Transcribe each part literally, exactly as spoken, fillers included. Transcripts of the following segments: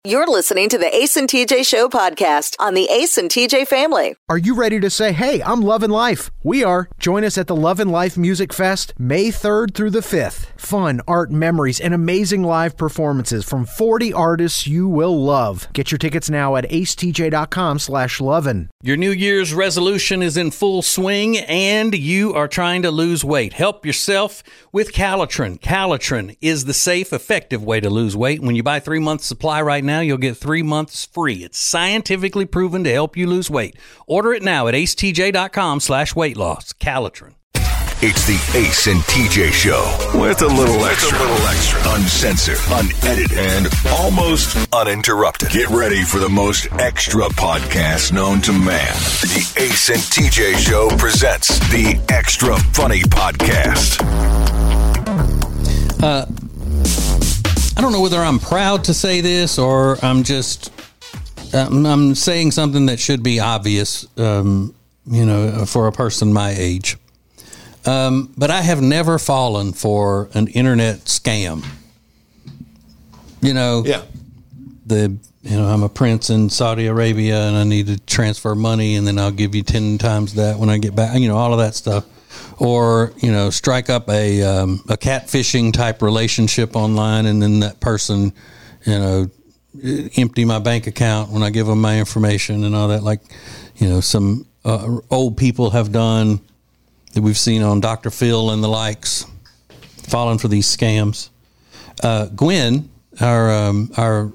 You're listening to the Ace and T J Show podcast on the Ace and T J family. Are you ready to say, hey, I'm loving life? We are. Join us at the Love and Life Music Fest, May third through the fifth. Fun, art, memories, and amazing live performances from forty artists you will love. Get your tickets now at acetj.com slash lovin'. Your New Year's resolution is in full swing and you are trying to lose weight. Help yourself with Calitrin. Calitrin is the safe, effective way to lose weight. When you buy three months supply right now, you'll get three months free. It's scientifically proven to help you lose weight. Order it now at acetj.com slash weight loss. Calitrin. It's the Ace and T J Show with a little extra, a little extra, uncensored, unedited, and almost uninterrupted. Get ready for the most extra podcast known to man. The Ace and T J Show presents the Extra Funny Podcast. Uh, I don't know whether I'm proud to say this or I'm just um, I'm saying something that should be obvious, um, you know, for a person my age. Um, but I have never fallen for an internet scam. You know, yeah. The you know I'm a prince in Saudi Arabia and I need to transfer money and then I'll give you ten times that when I get back. You know, all of that stuff. Or, you know, strike up a um, a catfishing type relationship online and then that person, you know, empty my bank account when I give them my information and all that. Like, you know, some uh, old people have done that we've seen on Doctor Phil and the likes, falling for these scams. Uh, Gwen, our um, our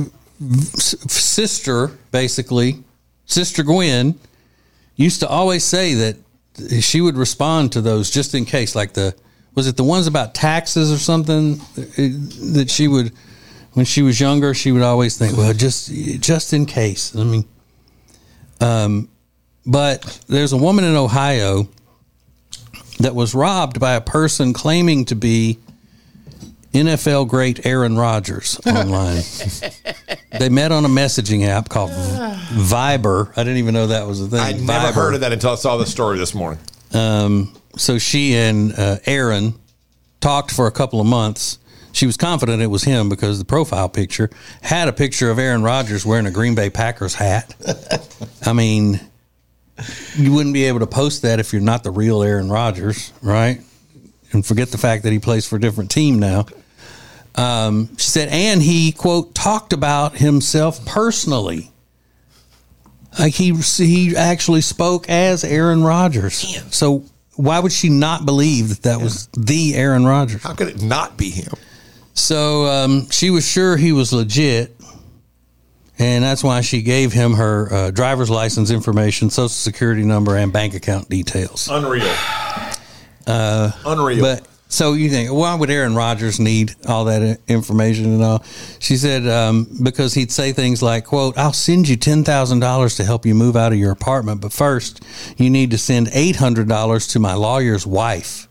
sister, basically, Sister Gwen, used to always say that she would respond to those just in case, like the, was it the ones about taxes or something that she would, when she was younger, she would always think, well, just, just in case. I mean, um, but there's a woman in Ohio that was robbed by a person claiming to be N F L great Aaron Rodgers online. They met on a messaging app called Viber. I didn't even know that was a thing. I'd never Viber. heard of that until I saw the story this morning. Um, so she and uh, Aaron talked for a couple of months. She was confident it was him because the profile picture had a picture of Aaron Rodgers wearing a Green Bay Packers hat. I mean, you wouldn't be able to post that if you're not the real Aaron Rodgers, right? And forget the fact that he plays for a different team now. Um, she said, and he, quote, talked about himself personally. Like he he actually spoke as Aaron Rodgers. Damn. So why would she not believe that that yeah. was the Aaron Rodgers? How could it not be him? So um, she was sure he was legit. And that's why she gave him her uh, driver's license information, social security number, and bank account details. Unreal. Uh, Unreal. But so you think, why would Aaron Rodgers need all that information and all? She said, um, because he'd say things like, quote, I'll send you ten thousand dollars to help you move out of your apartment. But first, you need to send eight hundred dollars to my lawyer's wife.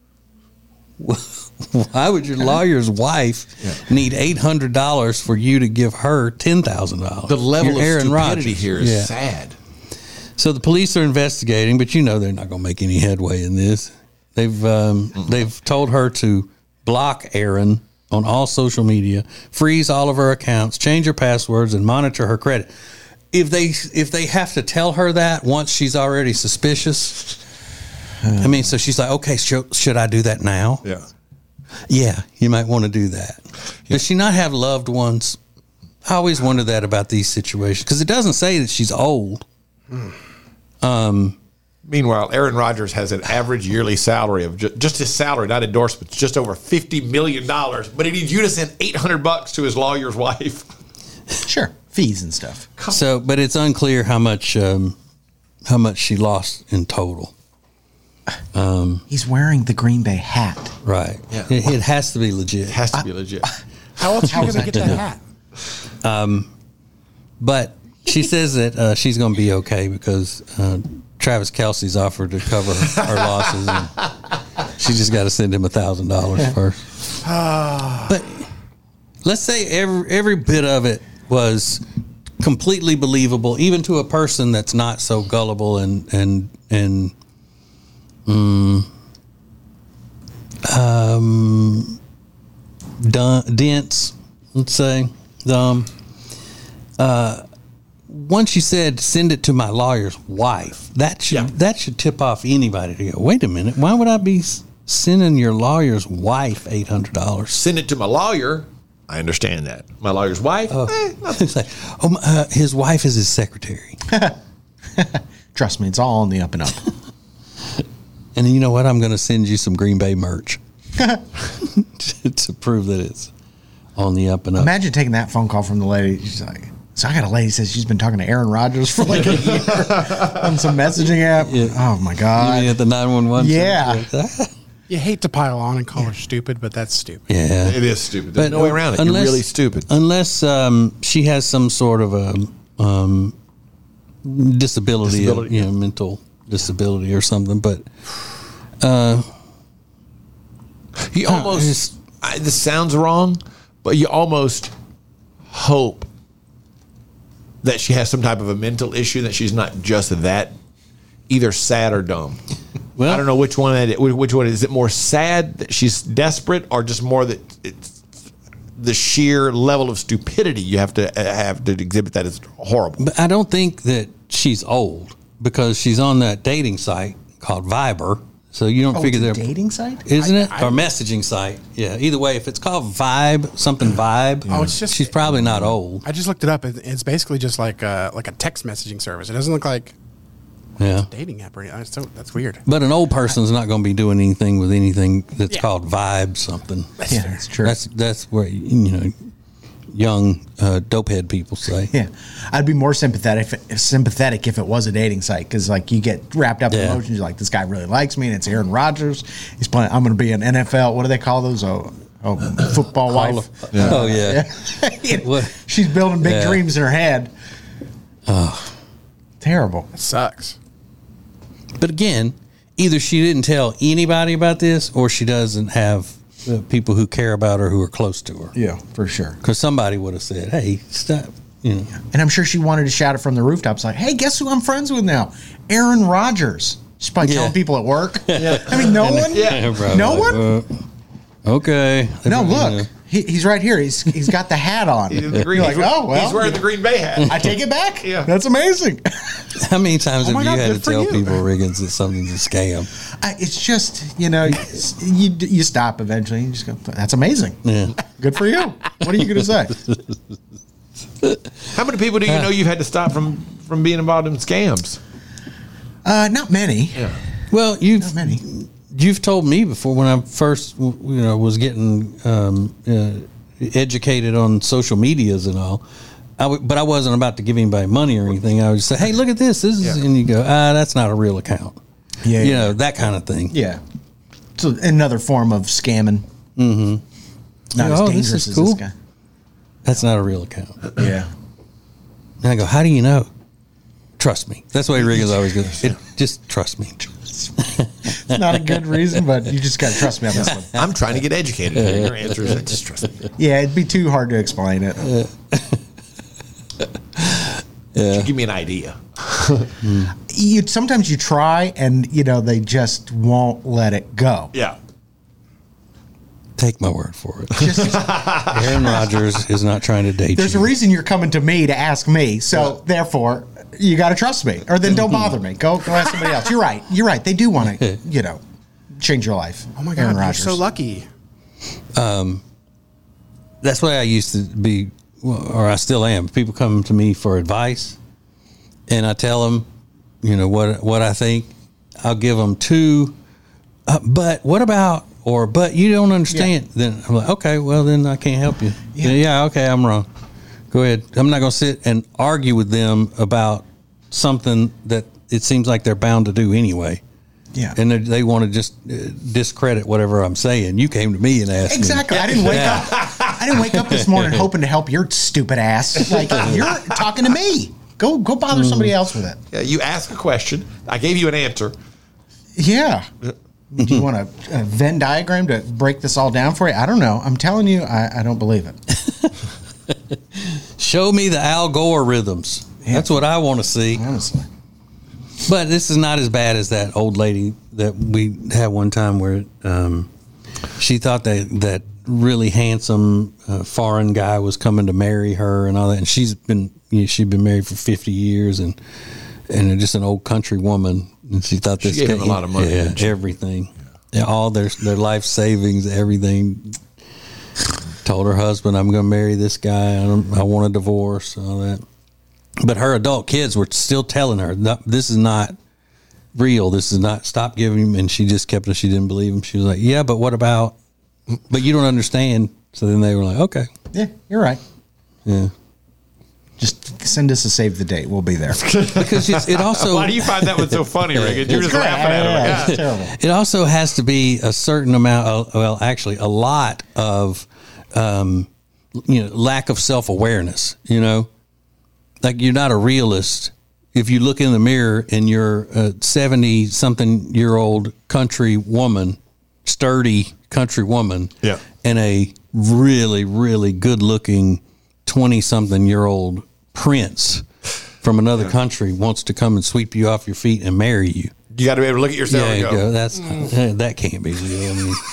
Why would your lawyer's wife yeah. need eight hundred dollars for you to give her ten thousand dollars? The level You're of Aaron stupidity Rodgers. here is yeah. sad. So the police are investigating, but you know they're not going to make any headway in this. They've um, mm-hmm. they've told her to block Aaron on all social media, freeze all of her accounts, change her passwords, and monitor her credit. If they if they have to tell her that once she's already suspicious, I mean, so she's like, okay, should, should I do that now? Yeah. Yeah, you might want to do that. Yeah. Does she not have loved ones? I always wonder that about these situations because it doesn't say that she's old. Hmm. Um. Meanwhile, Aaron Rodgers has an average yearly salary of just, just his salary, not endorsements, just over fifty million dollars. But he needs you to send eight hundred bucks to his lawyer's wife. Sure, fees and stuff. So, but it's unclear how much um, how much she lost in total. Um, He's wearing the Green Bay hat. Right. Yeah. It, it has to be legit. It has to be legit. How else are you going to get that hat? Um, but she says that uh, she's going to be okay because uh, Travis Kelce's offered to cover her losses. And she just got to send him a thousand dollars first. But let's say every every bit of it was completely believable, even to a person that's not so gullible and and and um, um dun- dense. Let's say dumb. uh, once you said send it to my lawyer's wife, that should Yeah. that should tip off anybody to go, wait a minute, why would I be s- sending your lawyer's wife eight hundred dollars? Send it to my lawyer. I understand that. My lawyer's wife. Oh, eh, it's like, oh my, uh, his wife is his secretary. Trust me, it's all on the up and up. And you know what? I'm going to send you some Green Bay merch to, to prove that it's on the up and up. Imagine taking that phone call from the lady. She's like, so I got a lady says she's been talking to Aaron Rodgers for like a year on some messaging app. Yeah. Oh my You God. mean at the nine one one? Yeah. You hate to pile on and call her stupid, but that's stupid. Yeah. it is stupid. There's no way around it. Unless, You're really stupid. Unless um, she has some sort of a um, disability, Disability, you know, mental disability or something. But uh, You Huh, almost, it's- I, this sounds wrong, but you almost hope that she has some type of a mental issue, that she's not just that, either sad or dumb. well, I don't know which one. It, which one is it? More sad that she's desperate, or just more that it's the sheer level of stupidity you have to uh, have to exhibit that is horrible. But I don't think that she's old because she's on that dating site called Viber. So you don't Oh, figure it's a they're dating site? isn't it? I- or messaging site. Yeah. Either way, if it's called Vibe, something Vibe, Oh, it's just- she's probably not old. I just looked it up. It- It's basically just like a, like a text messaging service. It doesn't look like Yeah. a dating app or anything. So that's weird. But an old person's not going to be doing anything with anything that's Yeah. called Vibe something. Yeah, that's true. That's that's where you know young uh, dopehead people say. Yeah, I'd be more sympathetic if, sympathetic if it was a dating site, because like you get wrapped up in Yeah. emotions. You're like, this guy really likes me, and it's Aaron Rodgers. He's playing. I'm going to be an N F L. What do they call those? Oh, oh football Hall wife. of- Oh yeah. You know, What? she's building big Yeah. dreams in her head. Oh, terrible. It sucks. But again, either she didn't tell anybody about this, or she doesn't have uh, people who care about her who are close to her. Yeah, for sure. Because somebody would have said, "Hey, stop." You know. And I'm sure she wanted to shout it from the rooftops, like, "Hey, guess who I'm friends with now? Aaron Rodgers." She's probably Yeah. telling people at work. I mean, no one. Yeah. Probably No like, one? uh, okay. No, You look, know. he, he's right here. He's he's got the hat on. He's, You're the green, like, he's, oh well. he's wearing the Green Bay hat. I take it back. Yeah. That's amazing. How many times have my you God, had to good for tell you. people, Riggins, that something's a scam? I, it's just, you know, you you stop eventually. You just go, that's amazing. Yeah. Good for you. What are you going to say? How many people do you know you've had to stop from from being involved in scams? Uh, not many. Yeah. Well, you've Not many. you've told me before when I first you know was getting um, uh, educated on social medias and all. I w- but I wasn't about to give anybody money or anything. I would just say, "Hey, look at this. This is," Yeah. and you go, "Ah, that's not a real account." Yeah, you yeah. know, that kind of thing. Yeah. So another form of scamming. Mm-hmm. Not Oh, as this dangerous is as cool. this guy. That's not a real account. Yeah. And I go, "How do you know?" Trust me. That's the way Riggins always goes. It, just trust me. It's not a good reason, but you just got to trust me on this one. I'm trying to get educated. here. Your answer is just trust me. Yeah, it'd be too hard to explain it. Just give me an idea. You sometimes you try, and you know they just won't let it go. Yeah. Take my word for it. Just, Aaron Rodgers is not trying to date there's you. a reason you're coming to me to ask me, so therefore you got to trust me, or then don't bother me. Go go ask somebody else. You're right. You're right. They do want to, you know, change your life. Oh my Aaron God, you're Rodgers. so lucky. That's why I used to be, or I still am. People come to me for advice, and I tell them, you know, what what I think. I'll give them two, uh, but what about, or but you don't understand. Then I'm like, okay, well then I can't help you. Yeah, yeah okay, I'm wrong. Go ahead. I'm not going to sit and argue with them about something that it seems like they're bound to do anyway. Yeah. And they, they want to just uh, discredit whatever I'm saying. You came to me and asked Exactly. me. I didn't wake up. I didn't wake up this morning hoping to help your stupid ass. Like you're talking to me. Go go bother somebody else with it. Yeah, you ask a question. I gave you an answer. Yeah. Do you want a, a Venn diagram to break this all down for you? I don't know. I'm telling you, I, I don't believe it. Show me the Al Gore rhythms. Yeah. That's what I want to see. Honestly. But this is not as bad as that old lady that we had one time where um, she thought that that really handsome uh, foreign guy was coming to marry her and all that. And she's been, you know, she'd been married for fifty years and, and just an old country woman. And she thought this she gave guy, him a lot of money. Yeah, everything. Yeah. Yeah, all their, their life savings, everything. Told her husband, I'm going to marry this guy. I, don't, I want a divorce, all that. But her adult kids were still telling her, no, this is not real. This is not, stop giving him. And she just kept, she didn't believe him. She was like, yeah, but what about, but you don't understand. So then they were like, okay. Yeah, you're right. Yeah. Just send us a save the date. We'll be there. Because it's, it also. Why do you find that one so funny, Rick? You're just great. laughing at Yeah, him. yeah, it's terrible. It also has to be a certain amount of, well, actually a lot of, um, you know, lack of self-awareness, you know, like you're not a realist. If you look in the mirror and you're a seventy something year old country woman, sturdy country woman, yeah, and a really, really good looking twenty something year old prince from another yeah. country wants to come and sweep you off your feet and marry you. You got to be able to look at yourself yeah, and go, go, that's, mm. that can't be real. I mean,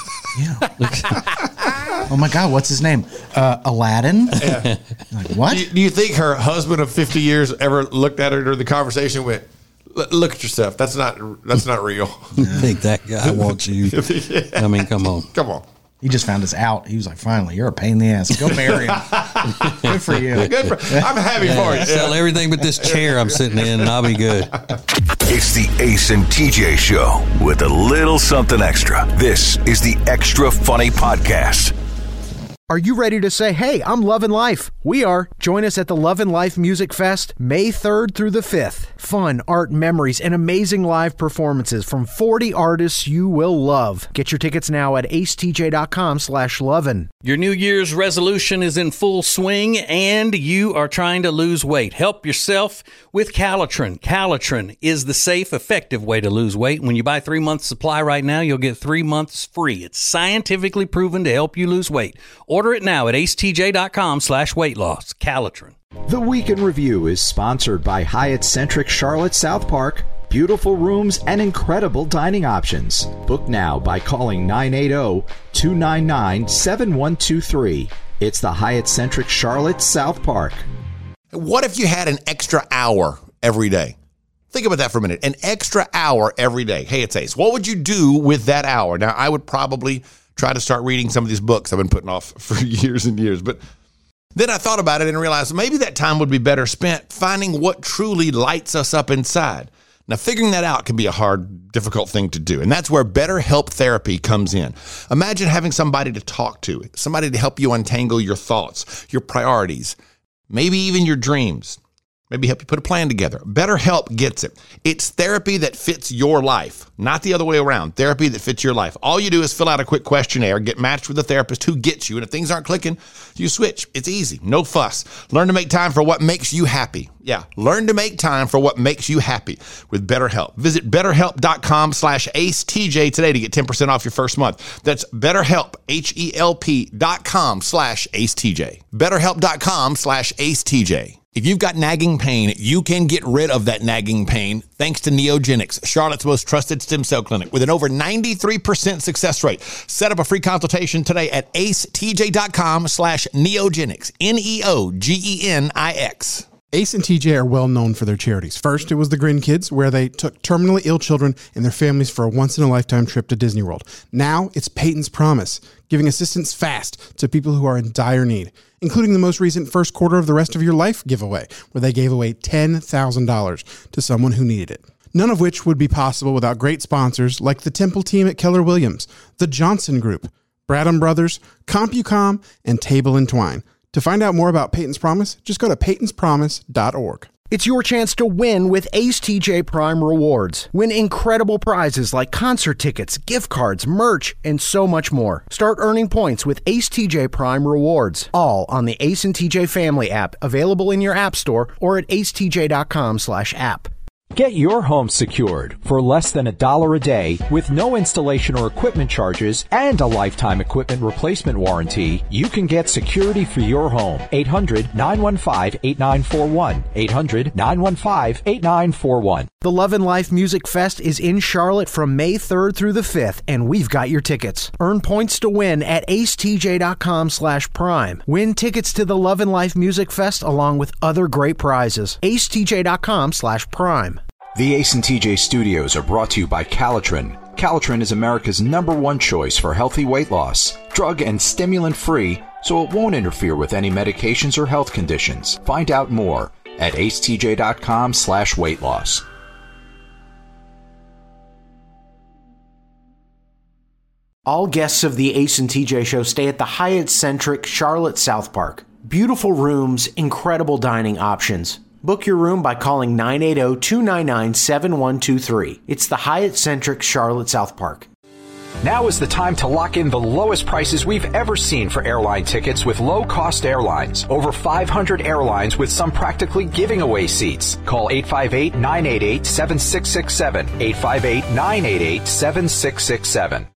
yeah. Oh my God, what's his name? Uh, Aladdin? Yeah. Like, what? Do you, do you think her husband of fifty years ever looked at her during the conversation and went, look at yourself. That's not, that's not real. You think that guy wants you? Yeah. I mean, come on. Come on. He just found us out. He was like, finally, you're a pain in the ass. Go marry him. Good for you. Good for, I'm happy yeah, for you. Sell everything but this chair I'm sitting in and I'll be good. It's the Ace and T J Show with a little something extra. This is the Extra Funny Podcast. Are you ready to say, hey, I'm loving life? We are. Join us at the Love and Life Music Fest, May third through the fifth. Fun, art, memories, and amazing live performances from forty artists you will love. Get your tickets now at acetj.com slash lovin'. Your New Year's resolution is in full swing and you are trying to lose weight. Help yourself with Calitrin. Calitrin is the safe, effective way to lose weight. When you buy three months supply right now, you'll get three months free. It's scientifically proven to help you lose weight. Order it now at acetj.com slash weight loss. Calitrin. The Week in Review is sponsored by Hyatt Centric Charlotte South Park. Beautiful rooms and incredible dining options. Book now by calling nine eight zero, two nine nine, seven one two three. It's the Hyatt Centric Charlotte South Park. What if you had an extra hour every day? Think about that for a minute. An extra hour every day. Hey, it's Ace. What would you do with that hour? Now, I would probably try to start reading some of these books I've been putting off for years and years. But then I thought about it and realized maybe that time would be better spent finding what truly lights us up inside. Now, figuring that out can be a hard, difficult thing to do. And that's where BetterHelp Therapy comes in. Imagine having somebody to talk to, somebody to help you untangle your thoughts, your priorities, maybe even your dreams. Maybe help you put a plan together. BetterHelp gets it. It's therapy that fits your life, not the other way around. Therapy that fits your life. All you do is fill out a quick questionnaire, get matched with a therapist who gets you, and if things aren't clicking, you switch. It's easy. No fuss. Learn to make time for what makes you happy. Yeah, learn to make time for what makes you happy with BetterHelp. Visit betterhelp.com slash AceTJ today to get ten percent off your first month. That's BetterHelp, H-E-L-P dot com slash AceTJ. BetterHelp.com slash AceTJ. If you've got nagging pain, you can get rid of that nagging pain thanks to Neogenics, Charlotte's most trusted stem cell clinic with an over ninety-three percent success rate. Set up a free consultation today at acetj.com slash Neogenics, N E O G E N I X. Ace and T J are well known for their charities. First, it was the Grin Kids, where they took terminally ill children and their families for a once-in-a-lifetime trip to Disney World. Now, it's Peyton's Promise, giving assistance fast to people who are in dire need, including the most recent first quarter of the rest of your life giveaway, where they gave away ten thousand dollars to someone who needed it. None of which would be possible without great sponsors like the Temple team at Keller Williams, the Johnson Group, Bradham Brothers, CompuCom, and Table and Twine. To find out more about Peyton's Promise, just go to peytons promise dot org. It's your chance to win with Ace T J Prime Rewards. Win incredible prizes like concert tickets, gift cards, merch, and so much more. Start earning points with Ace T J Prime Rewards. All on the Ace and T J Family app, available in your app store or at acetj.com slash app. Get your home secured for less than a dollar a day with no installation or equipment charges and a lifetime equipment replacement warranty. You can get security for your home. eight hundred nine one five eight nine four one. eight hundred nine one five eight nine four one. The Love and Life Music Fest is in Charlotte from May third through the fifth, and we've got your tickets. Earn points to win at acetj.com slash prime. Win tickets to the Love and Life Music Fest along with other great prizes. acetj.com slash prime. The Ace and T J studios are brought to you by Calitrin. Calitrin is America's number one choice for healthy weight loss. Drug and stimulant free, so it won't interfere with any medications or health conditions. Find out more at acetj.com slash weight loss. All guests of the Ace and T J show stay at the Hyatt Centric Charlotte South Park. Beautiful rooms, incredible dining options. Book your room by calling nine eight zero, two nine nine, seven one two three. It's the Hyatt Centric Charlotte South Park. Now is the time to lock in the lowest prices we've ever seen for airline tickets with low-cost airlines. Over five hundred airlines with some practically giving away seats. Call eight five eight, nine eight eight, seven six six seven. eight five eight, nine eight eight, seven six six seven.